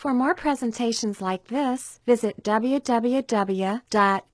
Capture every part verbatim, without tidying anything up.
For more presentations like this, visit w w w dot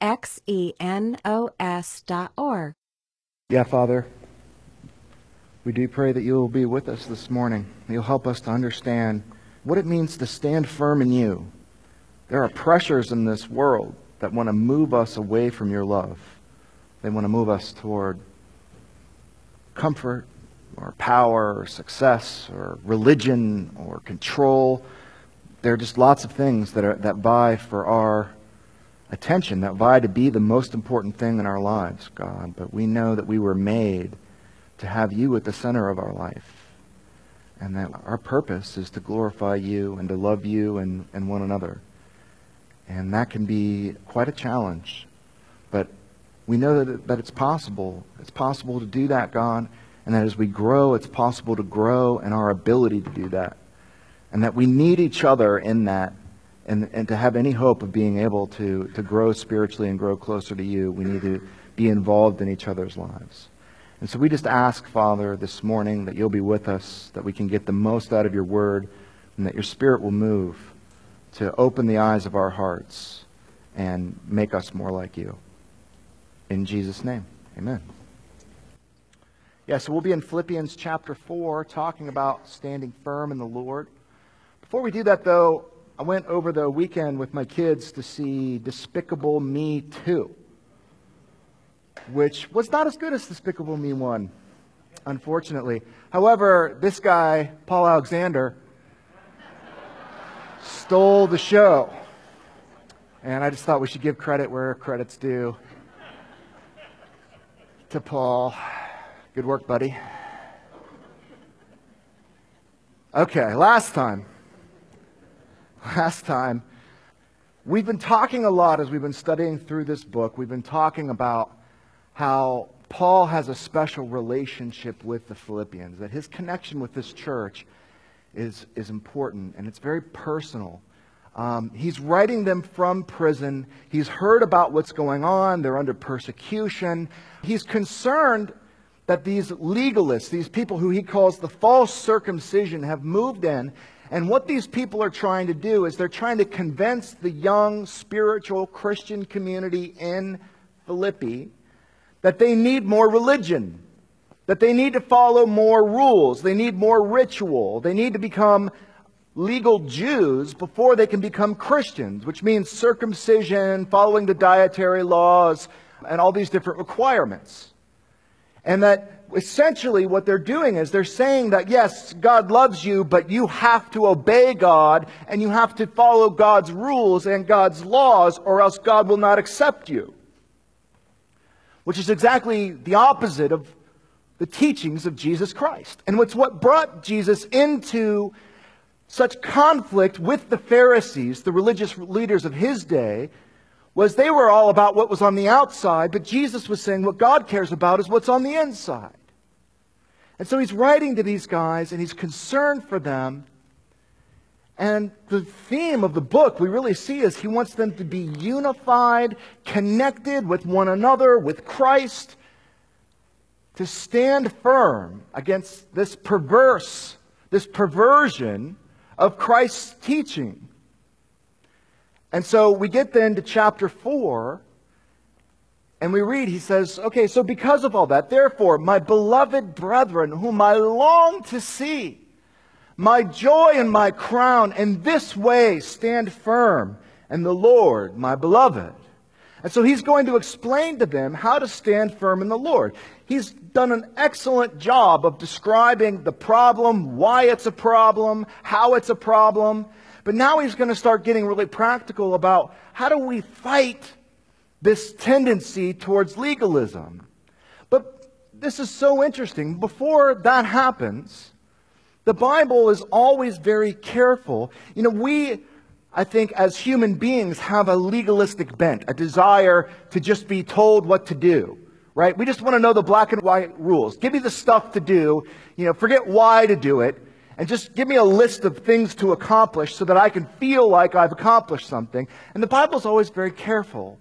xenos dot org. Yeah, Father, we do pray that you will be with us this morning. You'll help us to understand what it means to stand firm in you. There are pressures in this world that want to move us away from your love. They want to move us toward comfort or power or success or religion or control. There are just lots of things that are that vie for our attention, that vie to be the most important thing in our lives, God. But we know that we were made to have you at the center of our life, and that our purpose is to glorify you and to love you and, and one another. And that can be quite a challenge. But we know that, it, that it's possible. It's possible to do that, God, and that as we grow, it's possible to grow in our ability to do that. And that we need each other in that. And, and to have any hope of being able to, to grow spiritually and grow closer to you, we need to be involved in each other's lives. And so we just ask, Father, this morning that you'll be with us, that we can get the most out of your word, and that your Spirit will move to open the eyes of our hearts and make us more like you. In Jesus' name, amen. Yeah, so we'll be in Philippians chapter four, talking about standing firm in the Lord. Before we do that, though, I went over the weekend with my kids to see Despicable Me two, which was not as good as Despicable Me one, unfortunately. However, this guy, Paul Alexander, stole the show. And I just thought we should give credit where credit's due to Paul. Good work, buddy. Okay, last time. Last time, we've been talking a lot as we've been studying through this book. We've been talking about how Paul has a special relationship with the Philippians, that his connection with this church is, is important, and it's very personal. Um, he's writing them from prison. He's heard about what's going on. They're under persecution. He's concerned that these legalists, these people who he calls the false circumcision, have moved in. And what these people are trying to do is they're trying to convince the young spiritual Christian community in Philippi that they need more religion, that they need to follow more rules, they need more ritual, they need to become legal Jews before they can become Christians, which means circumcision, following the dietary laws, and all these different requirements. And that essentially what they're doing is they're saying that, yes, God loves you, but you have to obey God, and you have to follow God's rules and God's laws, or else God will not accept you. Which is exactly the opposite of the teachings of Jesus Christ. And what's what brought Jesus into such conflict with the Pharisees, the religious leaders of his day, was they were all about what was on the outside, but Jesus was saying what God cares about is what's on the inside. And so he's writing to these guys, and he's concerned for them. And the theme of the book we really see is he wants them to be unified, connected with one another, with Christ, to stand firm against this perverse, this perversion of Christ's teaching. And so we get then to chapter four, and we read, he says, okay, so because of all that, therefore, my beloved brethren, whom I long to see, my joy and my crown, in this way stand firm, and the Lord, my beloved. And so he's going to explain to them how to stand firm in the Lord. He's done an excellent job of describing the problem, why it's a problem, how it's a problem. But now he's going to start getting really practical about how do we fight this tendency towards legalism. But this is so interesting. Before that happens, the Bible is always very careful. You know, we, I think, as human beings have a legalistic bent, a desire to just be told what to do, right? We just want to know the black and white rules. Give me the stuff to do, you know, forget why to do it. And just give me a list of things to accomplish so that I can feel like I've accomplished something. And the Bible is always very careful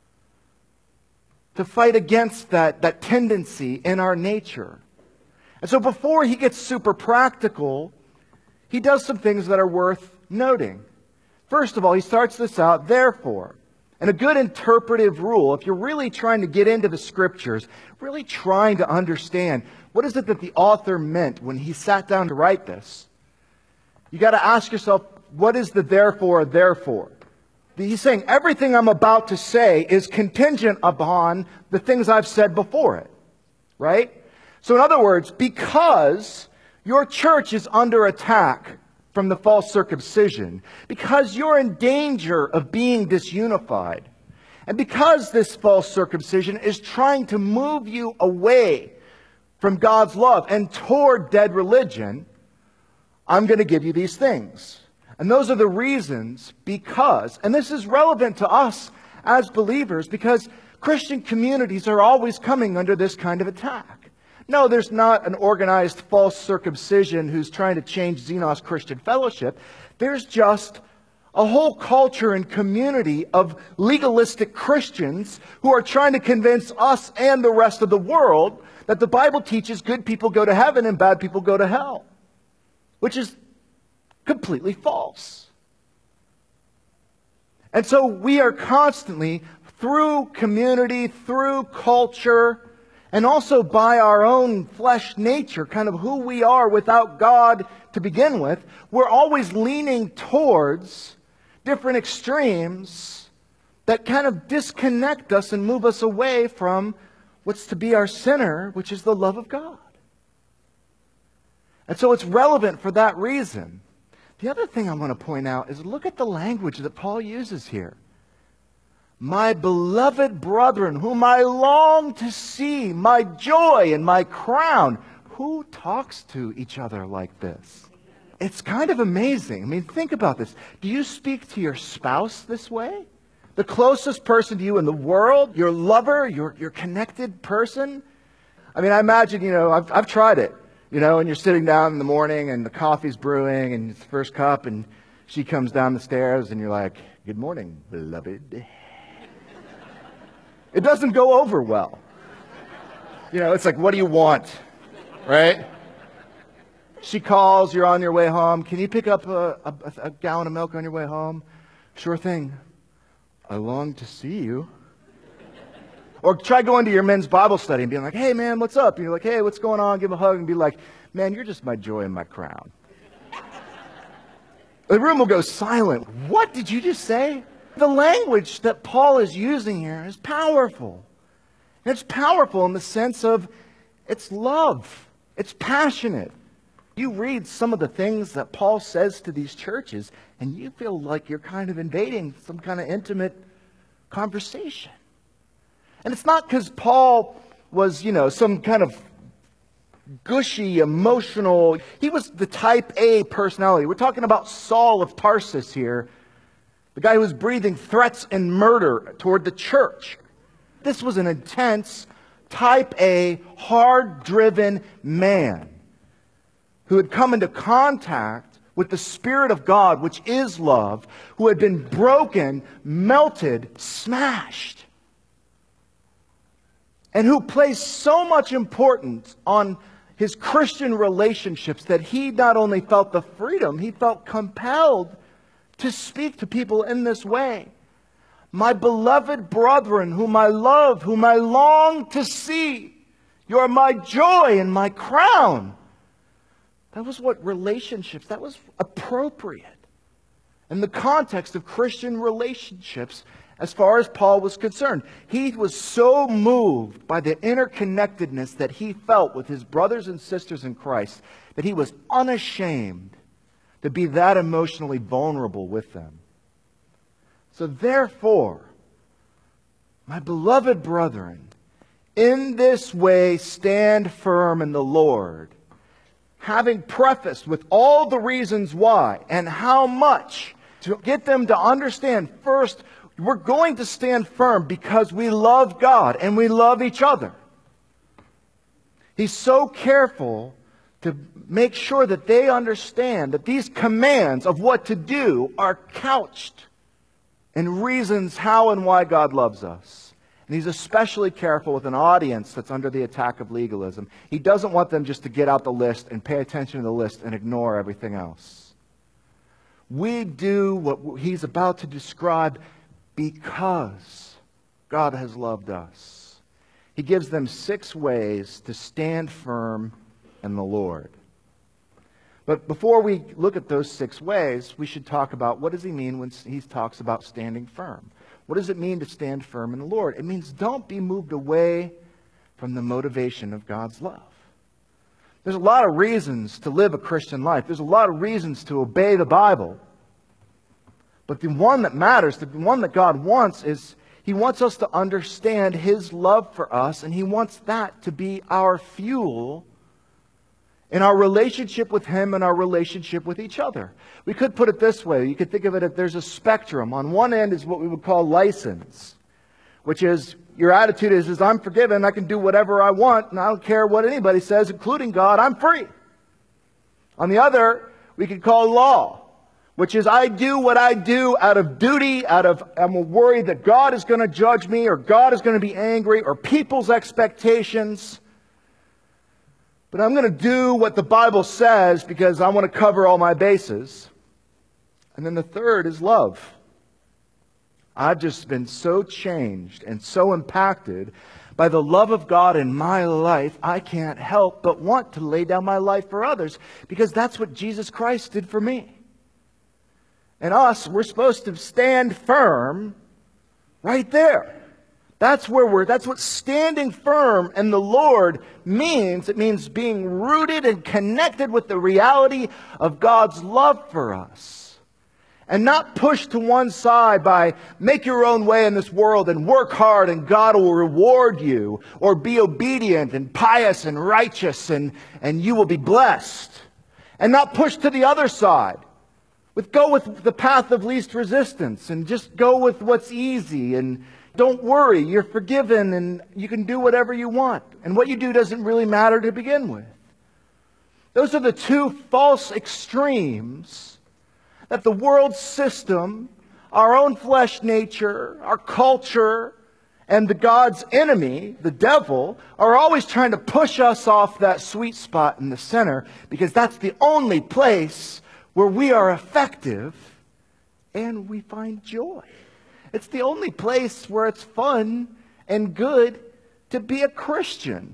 to fight against that, that tendency in our nature. And so before he gets super practical, he does some things that are worth noting. First of all, he starts this out, therefore. And a good interpretive rule, if you're really trying to get into the Scriptures, really trying to understand what is it that the author meant when he sat down to write this, you got to ask yourself, what is the therefore, therefore? He's saying everything I'm about to say is contingent upon the things I've said before it. Right? So in other words, because your church is under attack from the false circumcision, because you're in danger of being disunified, and because this false circumcision is trying to move you away from God's love and toward dead religion, I'm going to give you these things. And those are the reasons because, and this is relevant to us as believers, because Christian communities are always coming under this kind of attack. No, there's not an organized false circumcision who's trying to change Xenos Christian Fellowship. There's just a whole culture and community of legalistic Christians who are trying to convince us and the rest of the world that the Bible teaches good people go to heaven and bad people go to hell, which is completely false. And so we are constantly, through community, through culture, and also by our own flesh nature, kind of who we are without God to begin with, we're always leaning towards different extremes that kind of disconnect us and move us away from what's to be our center, which is the love of God. And so it's relevant for that reason. The other thing I want to point out is look at the language that Paul uses here. My beloved brethren, whom I long to see, my joy and my crown. Who talks to each other like this? It's kind of amazing. I mean, think about this. Do you speak to your spouse this way? The closest person to you in the world? Your lover? Your, your connected person? I mean, I imagine, you know, I've, I've tried it. You know, and you're sitting down in the morning and the coffee's brewing and it's the first cup and she comes down the stairs and you're like, good morning, beloved. It doesn't go over well. You know, it's like, what do you want? Right? She calls, you're on your way home. Can you pick up a, a, a gallon of milk on your way home? Sure thing. I long to see you. Or try going to your men's Bible study and being like, hey man, what's up? And you're like, hey, what's going on? Give a hug and be like, man, you're just my joy and my crown. The room will go silent. What did you just say? The language that Paul is using here is powerful. And it's powerful in the sense of it's love. It's passionate. You read some of the things that Paul says to these churches, and you feel like you're kind of invading some kind of intimate conversation. And it's not because Paul was, you know, some kind of gushy, emotional. He was the type A personality. We're talking about Saul of Tarsus here, the guy who was breathing threats and murder toward the church. This was an intense, type A, hard-driven man who had come into contact with the Spirit of God, which is love, who had been broken, melted, smashed, and who placed so much importance on his Christian relationships that he not only felt the freedom, he felt compelled to speak to people in this way. My beloved brethren, whom I love, whom I long to see, you are my joy and my crown. That was what relationships, that was appropriate in the context of Christian relationships as far as Paul was concerned. He was so moved by the interconnectedness that he felt with his brothers and sisters in Christ that he was unashamed to be that emotionally vulnerable with them. So therefore, my beloved brethren, in this way stand firm in the Lord, having prefaced with all the reasons why and how much to get them to understand. First, we're going to stand firm because we love God and we love each other. He's so careful to make sure that they understand that these commands of what to do are couched in reasons how and why God loves us. And he's especially careful with an audience that's under the attack of legalism. He doesn't want them just to get out the list and pay attention to the list and ignore everything else. We do what he's about to describe because God has loved us. He gives them six ways to stand firm in the Lord. But before we look at those six ways, we should talk about what does he mean when he talks about standing firm. What does it mean to stand firm in the Lord? It means don't be moved away from the motivation of God's love. There's a lot of reasons to live a Christian life. There's a lot of reasons to obey the Bible. But the one that matters, the one that God wants, is he wants us to understand his love for us, and he wants that to be our fuel in our relationship with him and our relationship with each other. We could put it this way. You could think of it as there's a spectrum. On one end is what we would call license, which is your attitude is, is I'm forgiven, I can do whatever I want, and I don't care what anybody says, including God, I'm free. On the other, we could call law, which is I do what I do out of duty, out of I'm worried that God is going to judge me, or God is going to be angry, or people's expectations. But I'm going to do what the Bible says because I want to cover all my bases. And then the third is love. I've just been so changed and so impacted by the love of God in my life, I can't help but want to lay down my life for others because that's what Jesus Christ did for me. And us, we're supposed to stand firm right there. That's where we're, that's what standing firm in the Lord means. It means being rooted and connected with the reality of God's love for us. And not pushed to one side by make your own way in this world and work hard and God will reward you. Or be obedient and pious and righteous and, and you will be blessed. And not pushed to the other side. With go with the path of least resistance and just go with what's easy and don't worry, you're forgiven and you can do whatever you want. And what you do doesn't really matter to begin with. Those are the two false extremes that the world system, our own flesh nature, our culture, and the God's enemy, the devil, are always trying to push us off that sweet spot in the center because that's the only place where we are effective and we find joy. It's the only place where it's fun and good to be a Christian.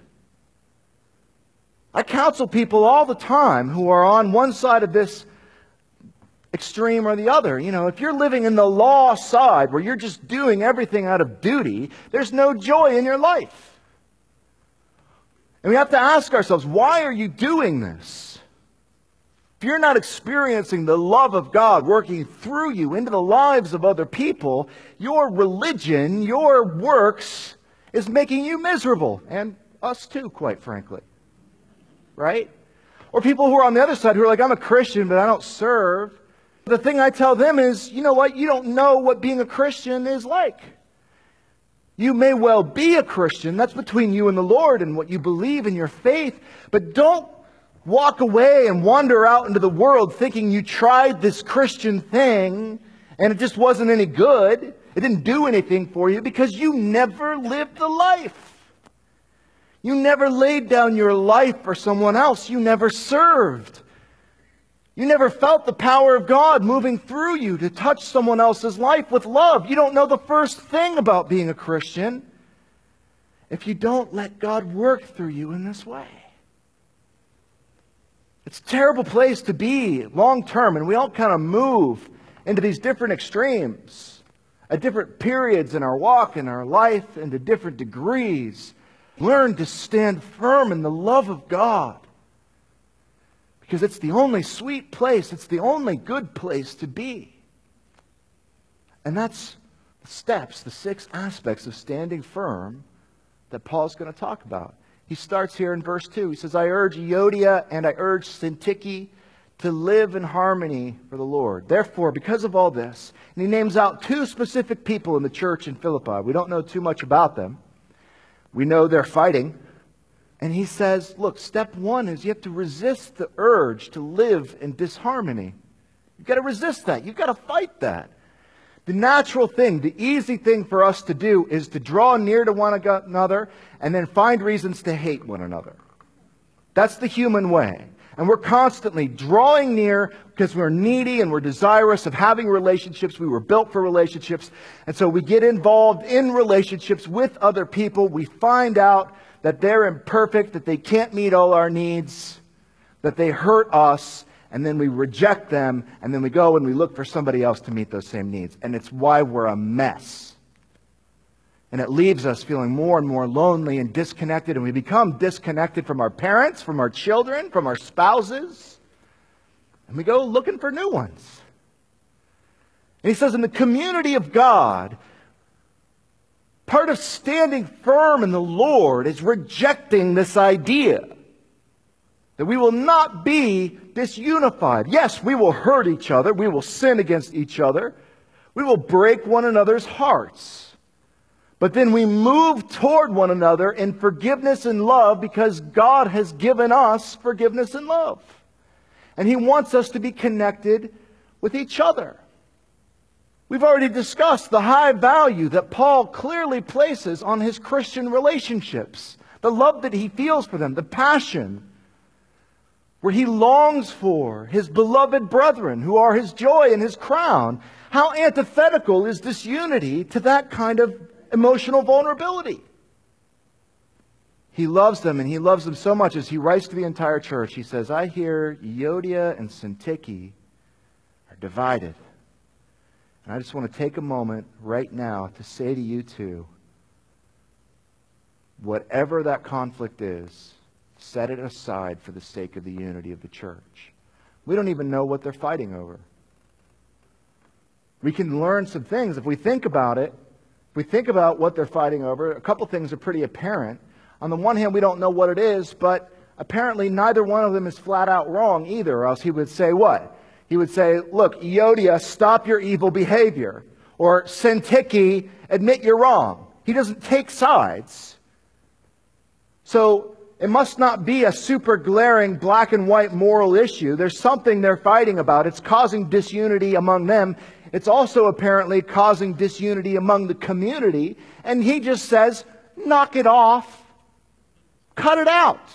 I counsel people all the time who are on one side of this extreme or the other. You know, if you're living in the law side where you're just doing everything out of duty, there's no joy in your life. And we have to ask ourselves, why are you doing this? If you're not experiencing the love of God working through you into the lives of other people, your religion, your works is making you miserable. And us too, quite frankly. Right? Or people who are on the other side who are like, I'm a Christian, but I don't serve. The thing I tell them is, you know what? You don't know what being a Christian is like. You may well be a Christian. That's between you and the Lord and what you believe in your faith. But don't walk away and wander out into the world thinking you tried this Christian thing and it just wasn't any good. It didn't do anything for you because you never lived the life. You never laid down your life for someone else. You never served. You never felt the power of God moving through you to touch someone else's life with love. You don't know the first thing about being a Christian if you don't let God work through you in this way. It's a terrible place to be long term, and we all kind of move into these different extremes at different periods in our walk, in our life, and to different degrees. Learn to stand firm in the love of God. Because it's the only sweet place, it's the only good place to be. And that's the steps, the six aspects of standing firm that Paul's going to talk about. He starts here in verse two. He says, I urge Euodia and I urge Syntyche to live in harmony for the Lord. Therefore, because of all this, and he names out two specific people in the church in Philippi. We don't know too much about them. We know they're fighting. And he says, look, step one is you have to resist the urge to live in disharmony. You've got to resist that. You've got to fight that. The natural thing, the easy thing for us to do is to draw near to one another and then find reasons to hate one another. That's the human way. And we're constantly drawing near because we're needy and we're desirous of having relationships. We were built for relationships. And so we get involved in relationships with other people. We find out that they're imperfect, that they can't meet all our needs, that they hurt us, and then we reject them, and then we go and we look for somebody else to meet those same needs. And it's why we're a mess. And it leaves us feeling more and more lonely and disconnected, and we become disconnected from our parents, from our children, from our spouses, and we go looking for new ones. And he says in the community of God, part of standing firm in the Lord is rejecting this idea that we will not be disunified. Yes, we will hurt each other. We will sin against each other. We will break one another's hearts. But then we move toward one another in forgiveness and love because God has given us forgiveness and love. And He wants us to be connected with each other. We've already discussed the high value that Paul clearly places on his Christian relationships. The love that he feels for them, the passion where he longs for his beloved brethren who are his joy and his crown. How antithetical is this unity to that kind of emotional vulnerability? He loves them, and he loves them so much as he writes to the entire church. He says, I hear Euodia and Syntyche are divided. And I just want to take a moment right now to say to you two, whatever that conflict is, set it aside for the sake of the unity of the church. We don't even know what they're fighting over. We can learn some things if we think about it. If we think about what they're fighting over, a couple things are pretty apparent. On the one hand, we don't know what it is, but apparently neither one of them is flat out wrong either, or else he would say what? He would say, look, Euodia, stop your evil behavior. Or Syntyche, admit you're wrong. He doesn't take sides. So it must not be a super glaring black and white moral issue. There's something they're fighting about. It's causing disunity among them. It's also apparently causing disunity among the community. And he just says, knock it off. Cut it out.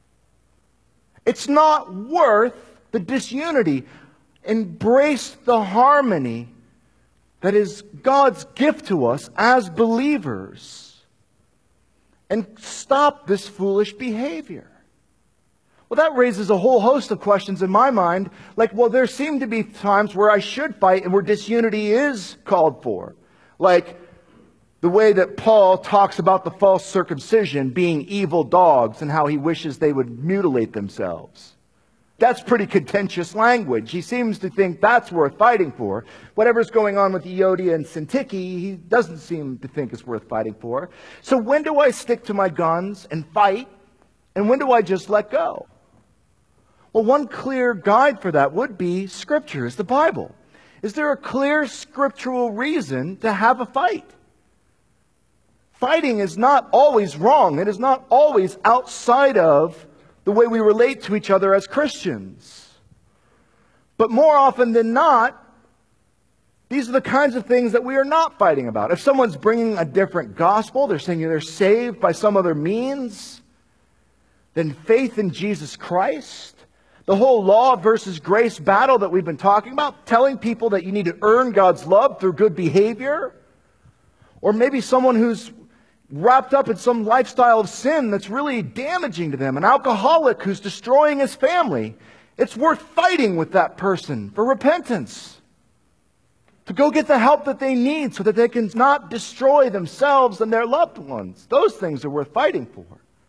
It's not worth the disunity. Embrace the harmony that is God's gift to us as believers. And stop this foolish behavior. Well, that raises a whole host of questions in my mind. Like, well, there seem to be times where I should fight and where disunity is called for. Like the way that Paul talks about the false circumcision being evil dogs and how he wishes they would mutilate themselves. That's pretty contentious language. He seems to think that's worth fighting for. Whatever's going on with Euodia and Syntyche, he doesn't seem to think it's worth fighting for. So when do I stick to my guns and fight? And when do I just let go? Well, one clear guide for that would be Scripture, is the Bible. Is there a clear scriptural reason to have a fight? Fighting is not always wrong. It is not always outside of the way we relate to each other as Christians. But more often than not, these are the kinds of things that we are not fighting about. If someone's bringing a different gospel, they're saying they're saved by some other means than faith in Jesus Christ, the whole law versus grace battle that we've been talking about, telling people that you need to earn God's love through good behavior, or maybe someone who's wrapped up in some lifestyle of sin that's really damaging to them, an alcoholic who's destroying his family. It's worth fighting with that person for repentance, to go get the help that they need so that they can not destroy themselves and their loved ones. Those things are worth fighting for.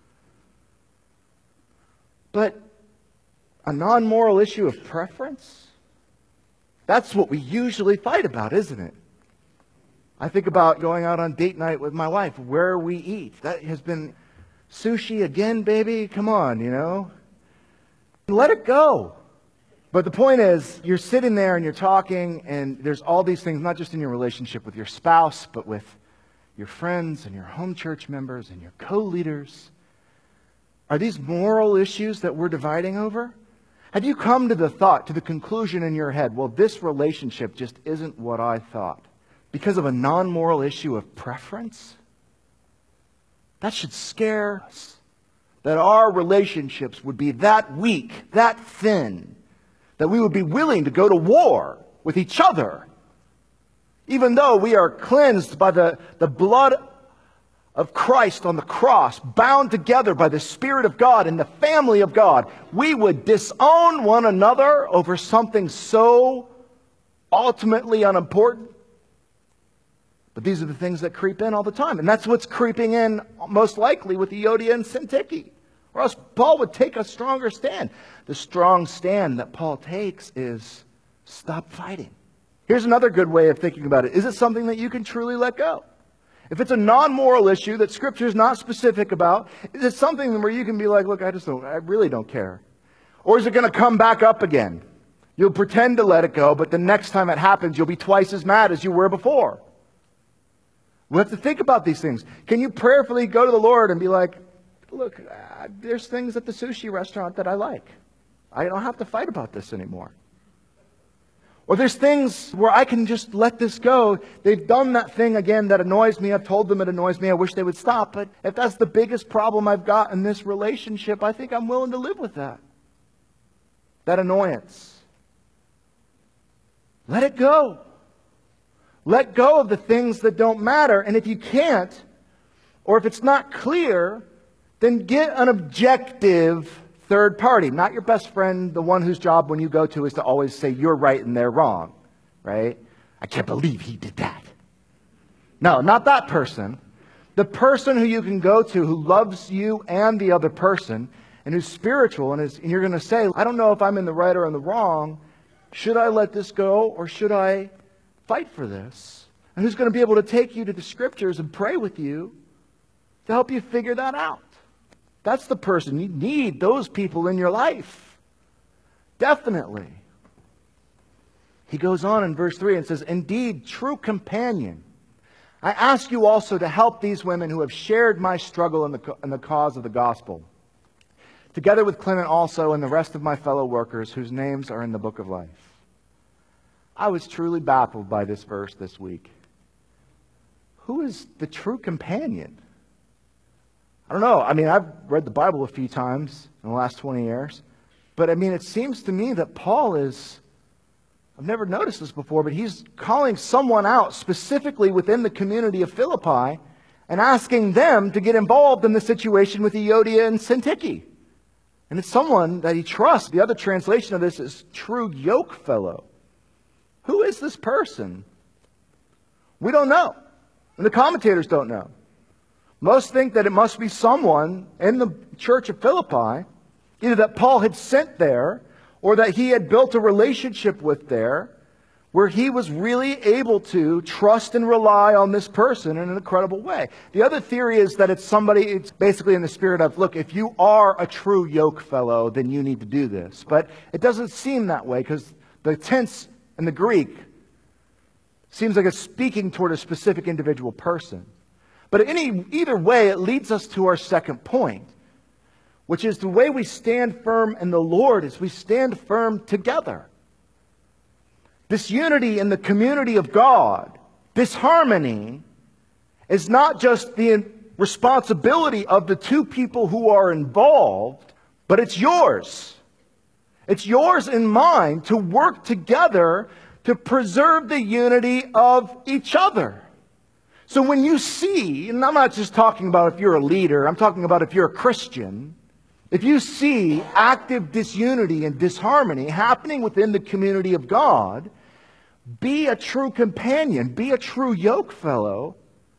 But a non-moral issue of preference, that's what we usually fight about, isn't it? I think about going out on date night with my wife, where we eat. That has been sushi again, baby. Come on, you know. Let it go. But the point is, you're sitting there and you're talking, and there's all these things, not just in your relationship with your spouse, but with your friends and your home church members and your co-leaders. Are these moral issues that we're dividing over? Have you come to the thought, to the conclusion in your head, well, this relationship just isn't what I thought? Because of a non-moral issue of preference? That should scare us. that our relationships would be that weak, that thin, that we would be willing to go to war with each other, even though we are cleansed by the, the blood of Christ on the cross, bound together by the Spirit of God in the family of God. We would disown one another over something so ultimately unimportant. But these are the things that creep in all the time. And that's what's creeping in most likely with Euodia and Syntyche. Or else Paul would take a stronger stand. The strong stand that Paul takes is stop fighting. Here's another good way of thinking about it. Is it something that you can truly let go? If it's a non-moral issue that Scripture is not specific about, is it something where you can be like, look, I just don't, I really don't care? Or is it going to come back up again? You'll pretend to let it go, but the next time it happens, you'll be twice as mad as you were before. We have to think about these things. Can you prayerfully go to the Lord and be like, look, uh, there's things at the sushi restaurant that I like. I don't have to fight about this anymore. Or there's things where I can just let this go. They've done that thing again that annoys me. I've told them it annoys me. I wish they would stop. But if that's the biggest problem I've got in this relationship, I think I'm willing to live with that. That annoyance. Let it go. Let go of the things that don't matter. And if you can't, or if it's not clear, then get an objective third party. Not your best friend, the one whose job when you go to is to always say you're right and they're wrong. Right? I can't believe he did that. No, not that person. The person who you can go to who loves you and the other person and who's spiritual and, is, and you're going to say, I don't know if I'm in the right or in the wrong. Should I let this go or should I fight for this? And who's going to be able to take you to the Scriptures and pray with you to help you figure that out? That's the person. You need those people in your life. Definitely. He goes on in verse three and says, indeed, true companion, I ask you also to help these women who have shared my struggle in the, in the cause of the gospel, together with Clement also and the rest of my fellow workers whose names are in the book of life. I was truly baffled by this verse this week. Who is the true companion? I don't know. I mean, I've read the Bible a few times in the last twenty years. But I mean, it seems to me that Paul is, I've never noticed this before, but he's calling someone out specifically within the community of Philippi and asking them to get involved in the situation with Euodia and Syntyche. And it's someone that he trusts. The other translation of this is true yoke fellow. Who is this person? We don't know. And the commentators don't know. Most think that it must be someone in the church of Philippi, either that Paul had sent there or that he had built a relationship with there, where he was really able to trust and rely on this person in an incredible way. The other theory is that it's somebody, it's basically in the spirit of, look, if you are a true yoke fellow, then you need to do this. But it doesn't seem that way because the tense in the Greek seems like it's speaking toward a specific individual person. But any, either way, it leads us to our second point, which is the way we stand firm in the Lord is we stand firm together. This unity in the community of God, this harmony, is not just the responsibility of the two people who are involved, but it's yours. It's yours and mine to work together to preserve the unity of each other. So when you see, and I'm not just talking about if you're a leader, I'm talking about if you're a Christian, if you see active disunity and disharmony happening within the community of God, be a true companion, be a true yoke fellow,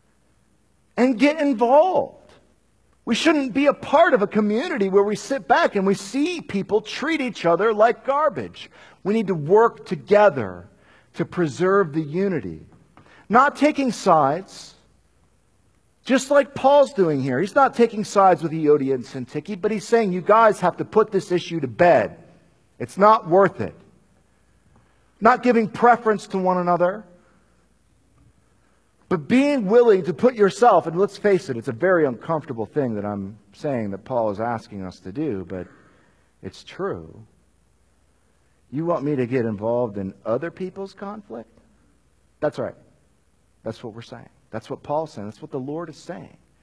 and get involved. We shouldn't be a part of a community where we sit back and we see people treat each other like garbage. We need to work together to preserve the unity. Not taking sides, just like Paul's doing here. He's not taking sides with Euodia and Syntyche, but he's saying you guys have to put this issue to bed. It's not worth it. Not giving preference to one another, but being willing to put yourself, and let's face it, it's a very uncomfortable thing that I'm saying that Paul is asking us to do, but it's true. You want me to get involved in other people's conflict? That's right. That's what we're saying. That's what Paul's saying. That's what the Lord is saying.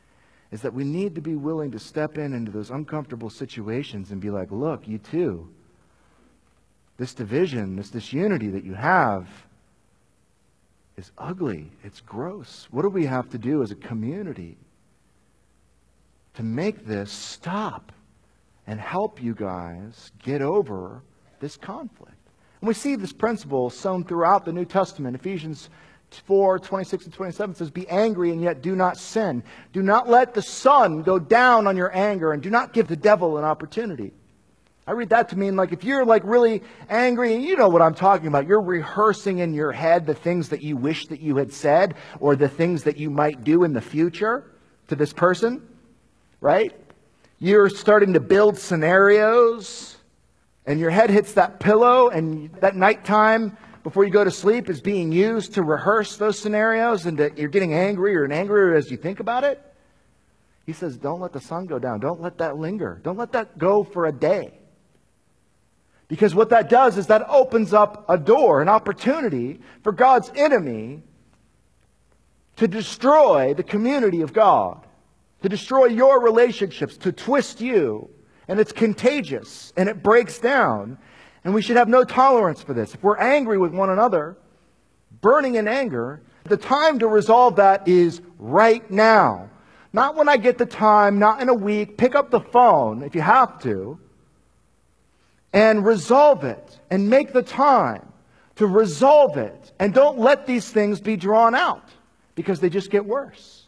is that we need to be willing to step in into those uncomfortable situations and be like, look, you too, this division, this disunity that you have is ugly. It's gross. What do we have to do as a community to make this stop and help you guys get over this conflict? And we see this principle sown throughout the New Testament. Ephesians four, twenty-six and twenty-seven says, be angry and yet do not sin. Do not let the sun go down on your anger, and do not give the devil an opportunity. I read that to mean, like, if you're like really angry, and you know what I'm talking about, you're rehearsing in your head the things that you wish that you had said, or the things that you might do in the future to this person, right? You're starting to build scenarios, and your head hits that pillow, and that nighttime before you go to sleep is being used to rehearse those scenarios, and that you're getting angrier and angrier as you think about it. He says, don't let the sun go down. Don't let that linger. Don't let that go for a day. Because what that does is that opens up a door, an opportunity for God's enemy to destroy the community of God, to destroy your relationships, to twist you. And it's contagious, and it breaks down. And we should have no tolerance for this. If we're angry with one another, burning in anger, the time to resolve that is right now. Not when I get the time, not in a week. Pick up the phone if you have to, and resolve it, and make the time to resolve it. And don't let these things be drawn out, because they just get worse.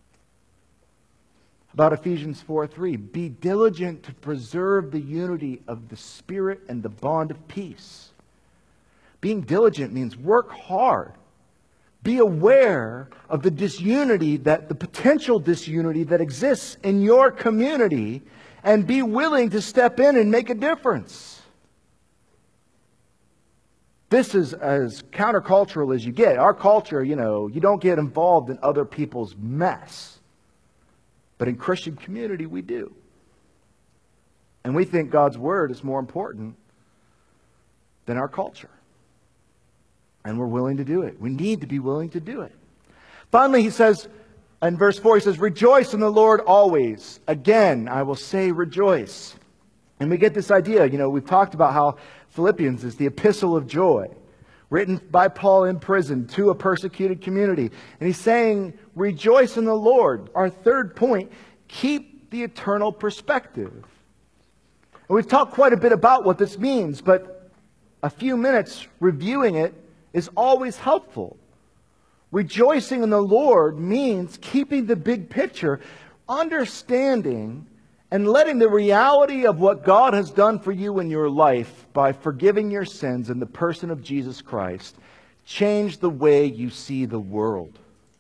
About Ephesians four three, be diligent to preserve the unity of the Spirit and the bond of peace. Being diligent means work hard. Be aware of the disunity, that the potential disunity that exists in your community, and be willing to step in and make a difference. This is as countercultural as you get. Our culture, you know, you don't get involved in other people's mess. But in Christian community, we do. And we think God's Word is more important than our culture. And we're willing to do it. We need to be willing to do it. Finally, he says, in verse four, he says, rejoice in the Lord always. Again, I will say rejoice. And we get this idea, you know, we've talked about how Philippians is the epistle of joy, written by Paul in prison to a persecuted community. And he's saying, rejoice in the Lord. Our third point, keep the eternal perspective. And we've talked quite a bit about what this means, but a few minutes reviewing it is always helpful. Rejoicing in the Lord means keeping the big picture, understanding and letting the reality of what God has done for you in your life by forgiving your sins in the person of Jesus Christ change the way you see the world.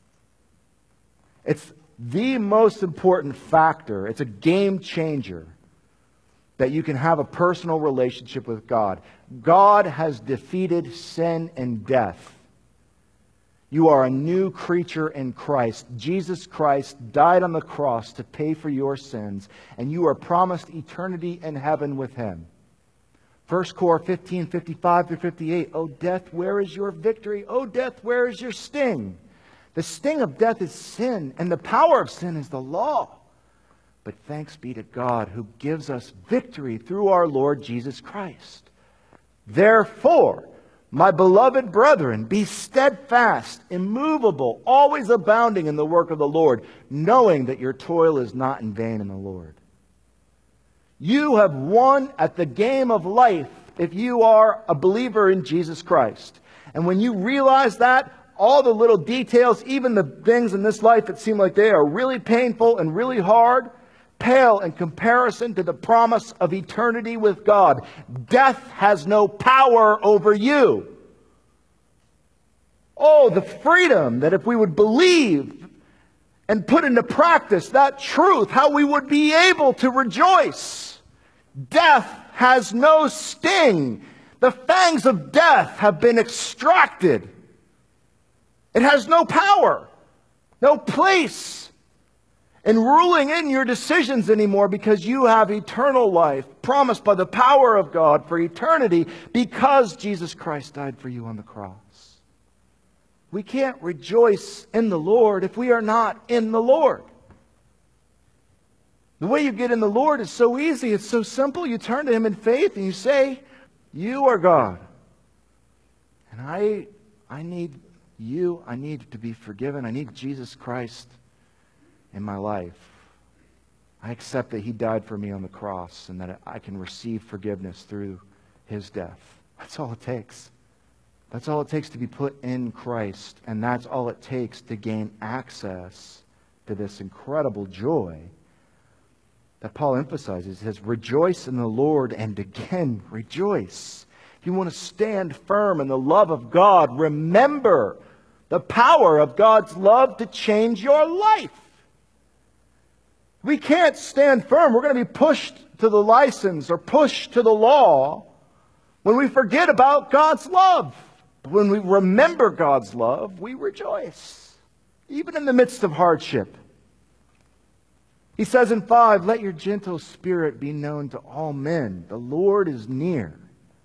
It's the most important factor. It's a game changer that you can have a personal relationship with God. God has defeated sin and death. You are a new creature in Christ. Jesus Christ died on the cross to pay for your sins, and you are promised eternity in heaven with Him. First Corinthians fifteen, fifty-five through fifty-eight. O death, where is your victory? O death, where is your sting? The sting of death is sin, and the power of sin is the law. But thanks be to God who gives us victory through our Lord Jesus Christ. Therefore, my beloved brethren, be steadfast, immovable, always abounding in the work of the Lord, knowing that your toil is not in vain in the Lord. You have won at the game of life if you are a believer in Jesus Christ. And when you realize that, all the little details, even the things in this life that seem like they are really painful and really hard, pale in comparison to the promise of eternity with God. Death has no power over you. Oh, the freedom that if we would believe and put into practice that truth, how we would be able to rejoice. Death has no sting. The fangs of death have been extracted. It has no power, no place and ruling in your decisions anymore, because you have eternal life promised by the power of God for eternity because Jesus Christ died for you on the cross. We can't rejoice in the Lord if we are not in the Lord. The way you get in the Lord is so easy. It's so simple. You turn to Him in faith and you say, you are God. And I, I need you. I need to be forgiven. I need Jesus Christ in my life. I accept that He died for me on the cross and that I can receive forgiveness through His death. That's all it takes. That's all it takes to be put in Christ. And that's all it takes to gain access to this incredible joy that Paul emphasizes. He says, rejoice in the Lord, and again, rejoice. If you want to stand firm in the love of God, remember the power of God's love to change your life. We can't stand firm. We're going to be pushed to the license or pushed to the law when we forget about God's love. But when we remember God's love, we rejoice, even in the midst of hardship. He says in five, let your gentle spirit be known to all men. The Lord is near.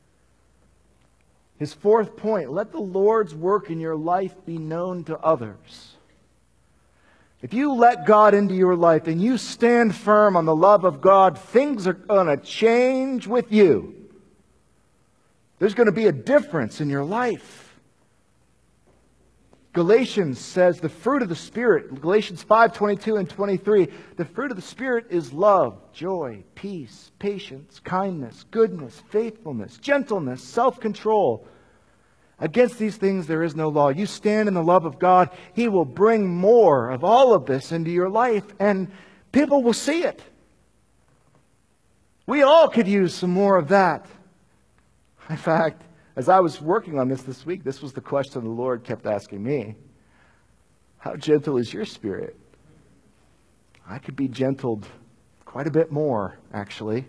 His fourth point, let the Lord's work in your life be known to others. If you let God into your life and you stand firm on the love of God, things are going to change with you. There's going to be a difference in your life. Galatians says the fruit of the Spirit, Galatians five, twenty-two and twenty-three, the fruit of the Spirit is love, joy, peace, patience, kindness, goodness, faithfulness, gentleness, self-control. Against these things there is no law. You stand in the love of God, He will bring more of all of this into your life, and people will see it. We all could use some more of that. In fact, as I was working on this this week, this was the question the Lord kept asking me. How gentle is your spirit? I could be gentled quite a bit more, actually.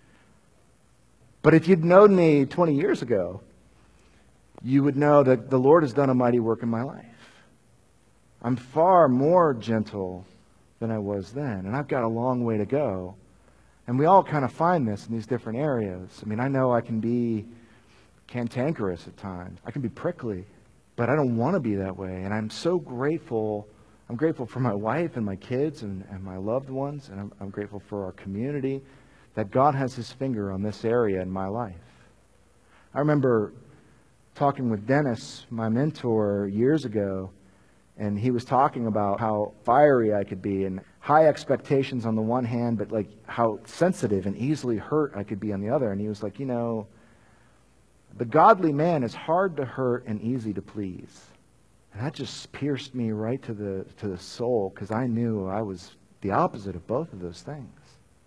But if you'd known me twenty years ago, you would know that the Lord has done a mighty work in my life. I'm far more gentle than I was then, and I've got a long way to go. And we all kind of find this in these different areas. I mean, I know I can be cantankerous at times. I can be prickly, but I don't want to be that way. And I'm so grateful. I'm grateful for my wife and my kids and, and my loved ones, and I'm, I'm grateful for our community, that God has His finger on this area in my life. I remember talking with Dennis, my mentor, years ago, and he was talking about how fiery I could be and high expectations on the one hand, but like how sensitive and easily hurt I could be on the other. And he was like, you know, the godly man is hard to hurt and easy to please. And that just pierced me right to the to the soul, because I knew I was the opposite of both of those things.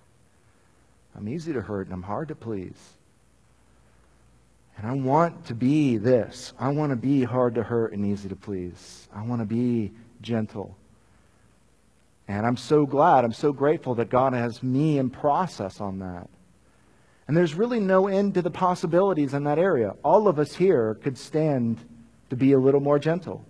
I'm easy to hurt and I'm hard to please. And I want to be this. I want to be hard to hurt and easy to please. I want to be gentle. And I'm so glad, I'm so grateful that God has me in process on that. And there's really no end to the possibilities in that area. All of us here could stand to be a little more gentle.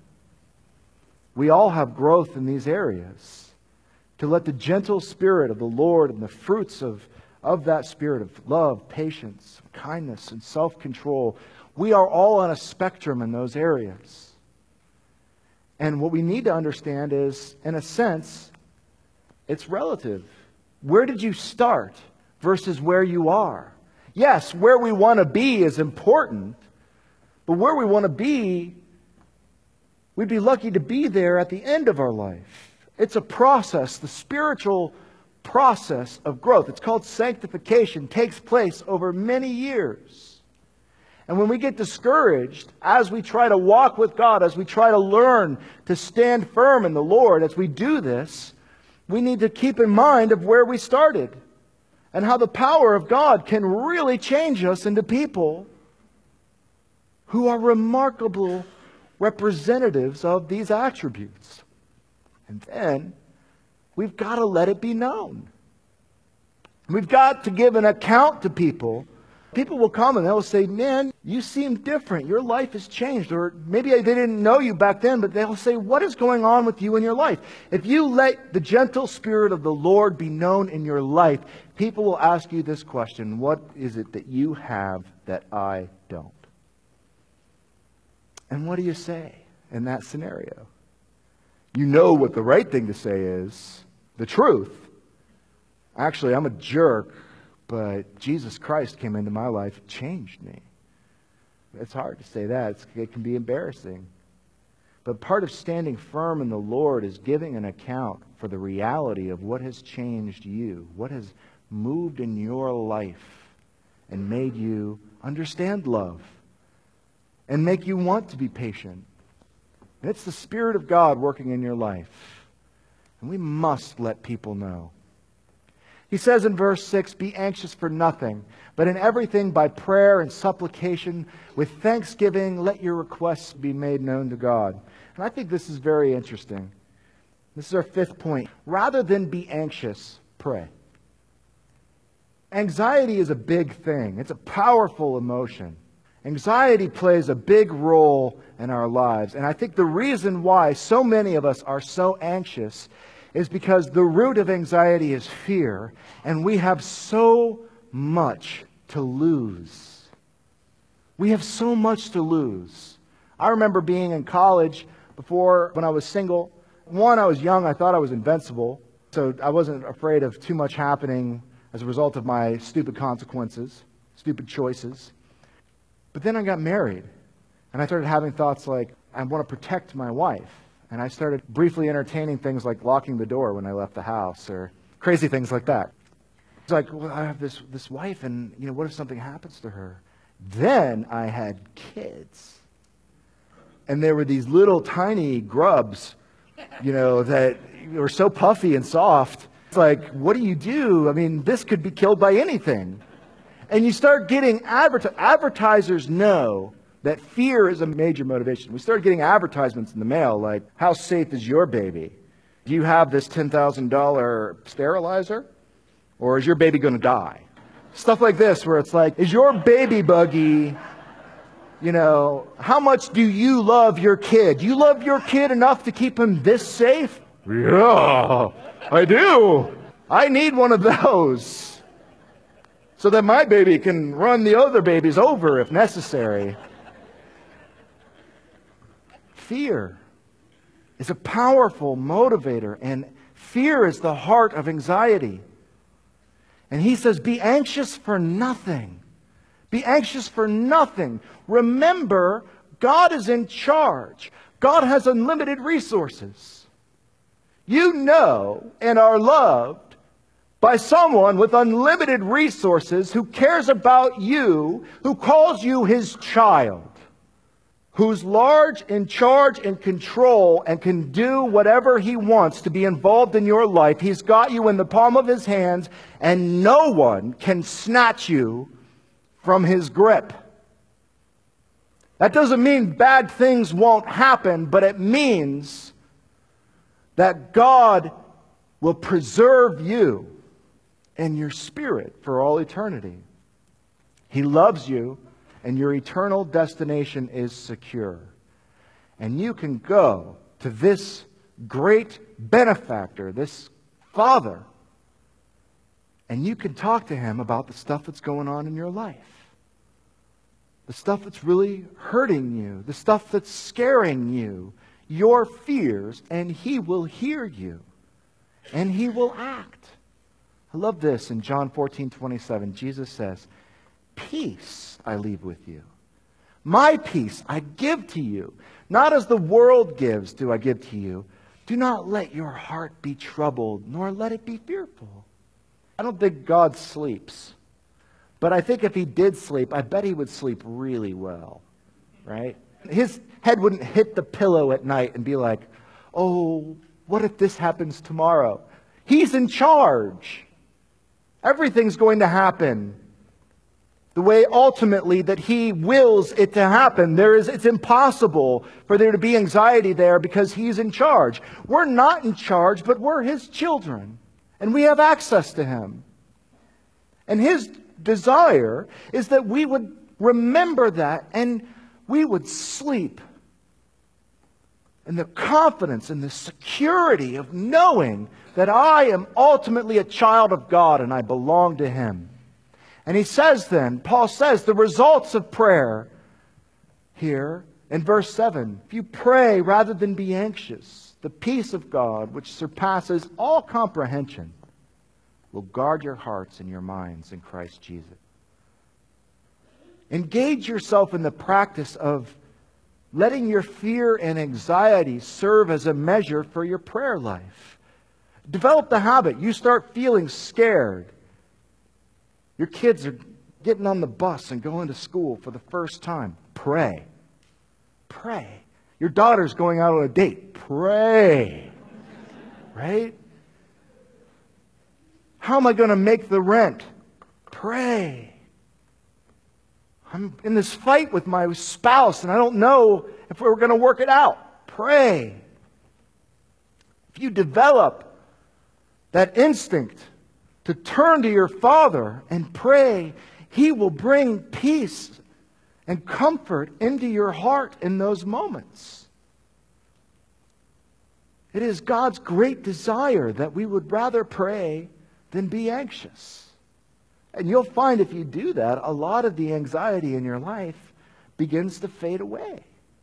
We all have growth in these areas. To let the gentle Spirit of the Lord and the fruits of, of that Spirit of love, patience, kindness, and self-control, we are all on a spectrum in those areas. And what we need to understand is, in a sense, it's relative. Where did you start versus where you are? Yes, where we want to be is important, but where we want to be, we'd be lucky to be there at the end of our life. It's a process. The spiritual process of growth, it's called sanctification, takes place over many years. And when we get discouraged, as we try to walk with God, as we try to learn to stand firm in the Lord, as we do this, we need to keep in mind of where we started and how the power of God can really change us into people who are remarkable representatives of these attributes. And then we've got to let it be known. We've got to give an account to people. People will come and they'll say, man, you seem different. Your life has changed. Or maybe they didn't know you back then, but they'll say, what is going on with you in your life? If you let the gentle Spirit of the Lord be known in your life, people will ask you this question: what is it that you have that I don't? And what do you say in that scenario? You know what the right thing to say is, the truth. Actually, I'm a jerk, but Jesus Christ came into my life and changed me. It's hard to say that. It's, it can be embarrassing. But part of standing firm in the Lord is giving an account for the reality of what has changed you, what has moved in your life and made you understand love and make you want to be patient. And it's the Spirit of God working in your life. And we must let people know. He says in verse six, be anxious for nothing, but in everything by prayer and supplication, with thanksgiving, let your requests be made known to God. And I think this is very interesting. This is our fifth point. Rather than be anxious, pray. Anxiety is a big thing. It's a powerful emotion. Anxiety plays a big role in our lives. And I think the reason why so many of us are so anxious is because the root of anxiety is fear, and we have so much to lose. We have so much to lose. I remember being in college before, when I was single. One, I was young. I thought I was invincible, so I wasn't afraid of too much happening as a result of my stupid consequences, stupid choices. But then I got married, and I started having thoughts like, I want to protect my wife. And I started briefly entertaining things like locking the door when I left the house, or crazy things like that. It's like, well, I have this, this wife, and you know, what if something happens to her? Then I had kids. And there were these little tiny grubs, you know, that were so puffy and soft. It's like, what do you do? I mean, this could be killed by anything. And you start getting adver- advertisers know that fear is a major motivation. We started getting advertisements in the mail like, how safe is your baby? Do you have this ten thousand dollars sterilizer? Or is your baby going to die? Stuff like this where it's like, is your baby buggy, you know, how much do you love your kid? Do you love your kid enough to keep him this safe? Yeah, I do. I need one of those so that my baby can run the other babies over if necessary. Fear is a powerful motivator, and fear is the heart of anxiety. And he says, be anxious for nothing. Be anxious for nothing. Remember, God is in charge. God has unlimited resources. You know and are loved by someone with unlimited resources who cares about you, who calls you his child, who's large, in charge, in control, and can do whatever he wants to be involved in your life. He's got you in the palm of his hands, and no one can snatch you from his grip. That doesn't mean bad things won't happen, but it means that God will preserve you and your spirit for all eternity. He loves you, and your eternal destination is secure. And you can go to this great benefactor, this Father, and you can talk to him about the stuff that's going on in your life. The stuff that's really hurting you, the stuff that's scaring you, your fears, and he will hear you, and he will act. I love this in John fourteen twenty-seven. Jesus says, peace I leave with you. My peace I give to you. Not as the world gives do I give to you. Do not let your heart be troubled, nor let it be fearful. I don't think God sleeps. But I think if he did sleep, I bet he would sleep really well. Right? His head wouldn't hit the pillow at night and be like, oh, what if this happens tomorrow? He's in charge. Everything's going to happen the way ultimately that he wills it to happen. There is, it's impossible for there to be anxiety there because he's in charge. We're not in charge, but we're his children. And we have access to him. And his desire is that we would remember that and we would sleep in the confidence and the security of knowing that I am ultimately a child of God and I belong to him. And he says then, Paul says, the results of prayer here in verse seven, if you pray rather than be anxious, the peace of God, which surpasses all comprehension, will guard your hearts and your minds in Christ Jesus. Engage yourself in the practice of letting your fear and anxiety serve as a measure for your prayer life. Develop the habit. You start feeling scared. Your kids are getting on the bus and going to school for the first time. Pray. Pray. Your daughter's going out on a date. Pray. Right? How am I going to make the rent? Pray. I'm in this fight with my spouse and I don't know if we're going to work it out. Pray. If you develop that instinct to turn to your Father and pray, He will bring peace and comfort into your heart in those moments. It is God's great desire that we would rather pray than be anxious. And you'll find if you do that, a lot of the anxiety in your life begins to fade away.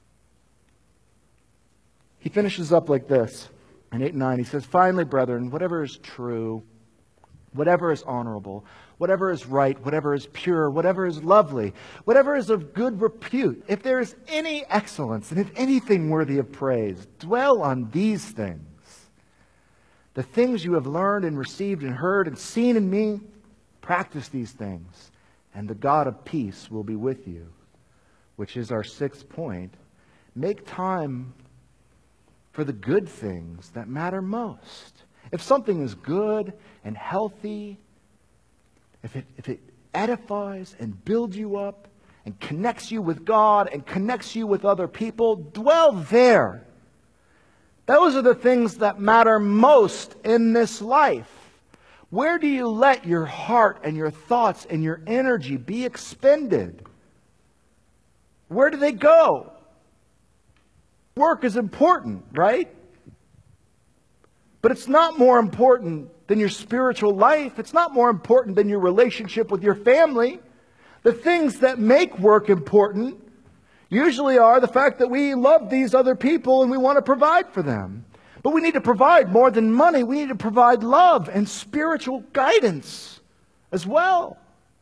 He finishes up like this in eight and nine. He says, "Finally, brethren, whatever is true, whatever is honorable, whatever is right, whatever is pure, whatever is lovely, whatever is of good repute, if there is any excellence and if anything worthy of praise, dwell on these things. The things you have learned and received and heard and seen in me, practice these things, and the God of peace will be with you." Which is our sixth point. Make time for the good things that matter most. If something is good and healthy, if it, if it edifies and builds you up and connects you with God and connects you with other people, dwell there. Those are the things that matter most in this life. Where do you let your heart and your thoughts and your energy be expended? Where do they go? Work is important, right? But it's not more important than your spiritual life. It's not more important than your relationship with your family. The things that make work important usually are the fact that we love these other people and we want to provide for them. But we need to provide more than money. We need to provide love and spiritual guidance as well.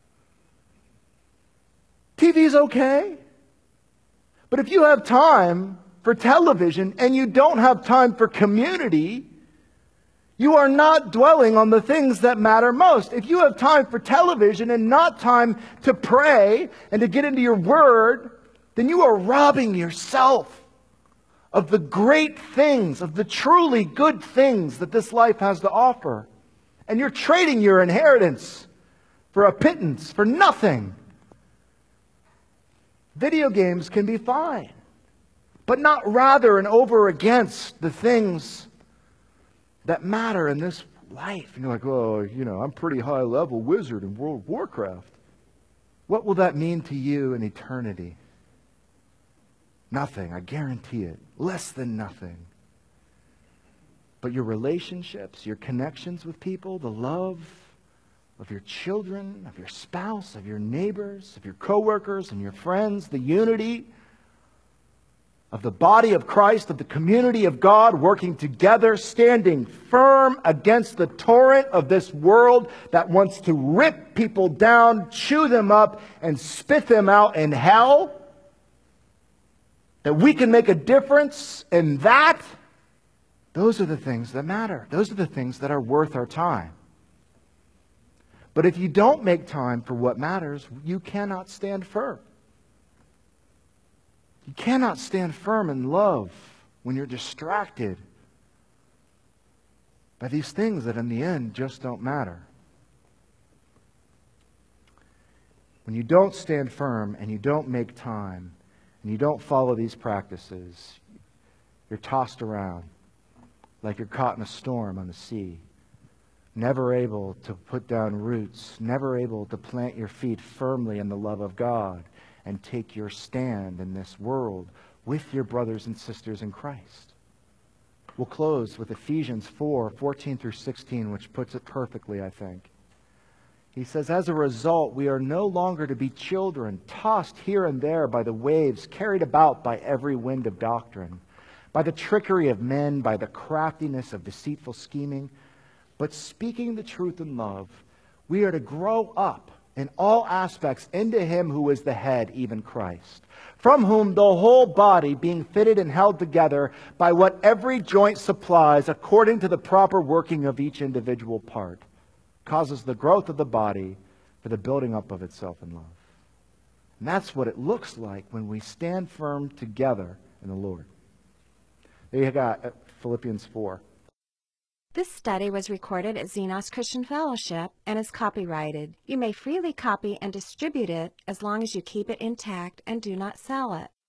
T V's okay. But if you have time for television and you don't have time for community, you are not dwelling on the things that matter most. If you have time for television and not time to pray and to get into your word, then you are robbing yourself of the great things, of the truly good things that this life has to offer. And you're trading your inheritance for a pittance, for nothing. Video games can be fine, but not rather and over against the things that matter in this life. And you're like, oh, you know, I'm a pretty high level wizard in World of Warcraft. What will that mean to you in eternity? Nothing, I guarantee it. Less than nothing. But your relationships, your connections with people, the love of your children, of your spouse, of your neighbors, of your coworkers and your friends, the unity of the body of Christ, of the community of God working together, standing firm against the torrent of this world that wants to rip people down, chew them up, and spit them out in hell. That we can make a difference in that. Those are the things that matter. Those are the things that are worth our time. But if you don't make time for what matters, you cannot stand firm. You cannot stand firm in love when you're distracted by these things that in the end just don't matter. When you don't stand firm and you don't make time and you don't follow these practices, you're tossed around like you're caught in a storm on the sea, never able to put down roots, never able to plant your feet firmly in the love of God and take your stand in this world with your brothers and sisters in Christ. We'll close with Ephesians four, fourteen through sixteen, which puts it perfectly, I think. He says, as a result, we are no longer to be children, tossed here and there by the waves, carried about by every wind of doctrine, by the trickery of men, by the craftiness of deceitful scheming. but speaking the truth in love, we are to grow up in all aspects into him who is the head, even Christ, from whom the whole body, being fitted and held together by what every joint supplies according to the proper working of each individual part, causes the growth of the body for the building up of itself in love. And that's what it looks like when we stand firm together in the Lord. There you got Philippians four. This study was recorded at Xenos Christian Fellowship and is copyrighted. You may freely copy and distribute it as long as you keep it intact and do not sell it.